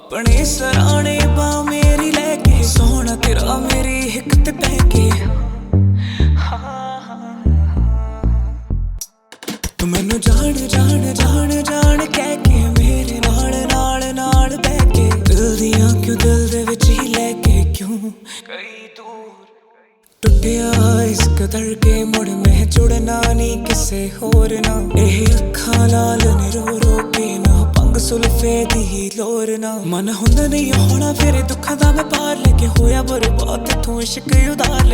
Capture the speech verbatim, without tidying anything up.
अपने सराने बा मेरी लेके सोहना तेरा मेरी हिक ते पै के तू मैनू जान जान जान जान कह के मेरे नाल नाल नाल बह के दिल दियां क्यों दिल दे विच ही लेके क्यों कई दूर टुटिया इस कदर के मुड़ मैं जुड़ना नहीं किसे होर ना एह अखां लाल ने रो रो के ना पंग सुल्फे दी लोर ना मन हुंदा नहीं होना फिर दुखां दा मैं पार लेके होया बर्बाद तू इश्क उधार